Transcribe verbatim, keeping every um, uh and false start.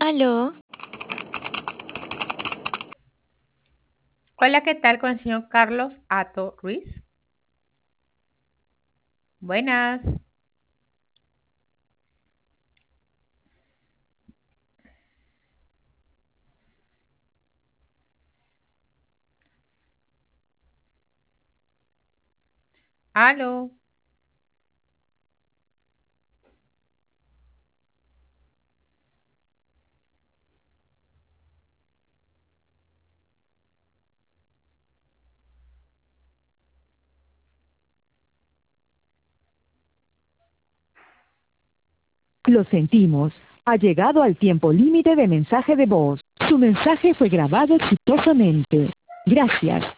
Aló, Hola, ¿qué tal con el señor Carlos Ato Ruiz? Buenas. Aló. Lo sentimos. Ha llegado al tiempo límite de mensaje de voz. Su mensaje fue grabado exitosamente. Gracias.